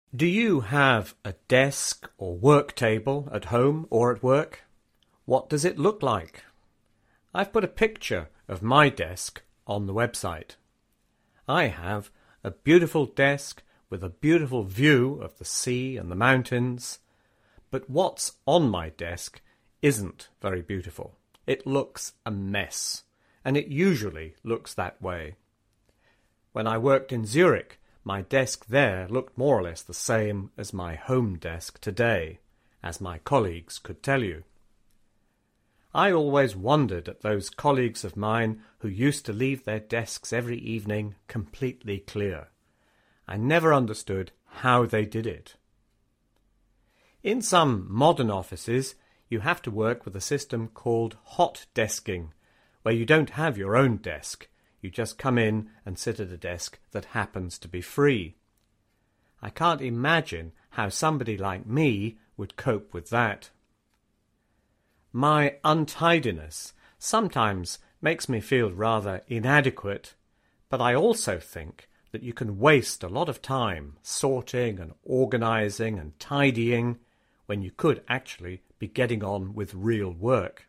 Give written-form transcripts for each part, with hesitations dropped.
Do you have a desk or work table at home or at work? What does it look like? I've put a picture of my desk on the website. I have a beautiful desk with a beautiful view of the sea and the mountains, but what's on my desk isn't very beautiful. It looks a mess, and it usually looks that way. When I worked in Zurich, my desk there looked more or less the same as my home desk today, as my colleagues could tell you. I always wondered at those colleagues of mine who used to leave their desks every evening completely clear. I never understood how they did it. In some modern offices, you have to work with a system called hot desking, where you don't have your own desk. You just come in and sit at a desk that happens to be free. I can't imagine how somebody like me would cope with that. My untidiness sometimes makes me feel rather inadequate, but I also think that you can waste a lot of time sorting and organising and tidying when you could actually be getting on with real work.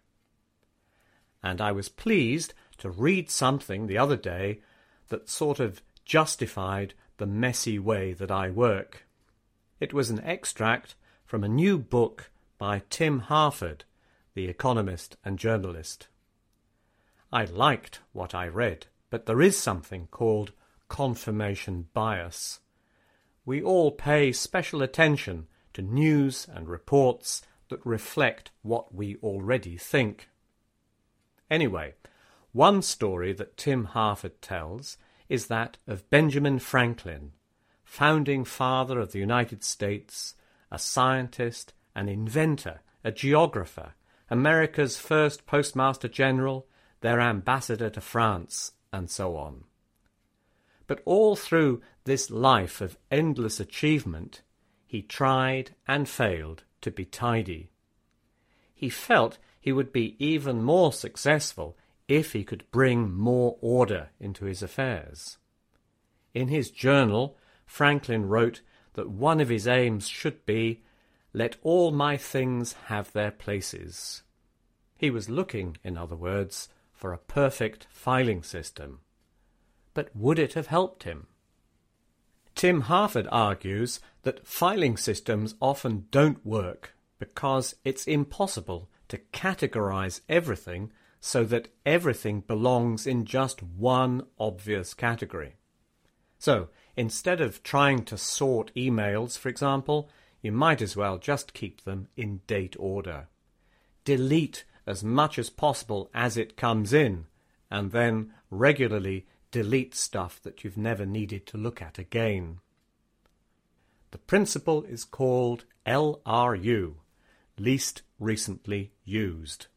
And I was pleased to read something the other day that sort of justified the messy way that I work. It was an extract from a new book by Tim Harford, the economist and journalist. I liked what I read, but there is something called confirmation bias. We all pay special attention to news and reports that reflect what we already think. Anyway, one story that Tim Harford tells is that of Benjamin Franklin, founding father of the United States, a scientist, an inventor, a geographer, America's first postmaster general, their ambassador to France, and so on. But all through this life of endless achievement, he tried and failed to be tidy. He felt he would be even more successful if he could bring more order into his affairs. In his journal, Franklin wrote that one of his aims should be, "Let all my things have their places." He was looking, in other words, for a perfect filing system. But would it have helped him? Tim Harford argues that filing systems often don't work because it's impossible to categorize everything so that everything belongs in just one obvious category. So, instead of trying to sort emails, for example, you might as well just keep them in date order. Delete as much as possible as it comes in, and then regularly delete stuff that you've never needed to look at again. The principle is called LRU, least recently used.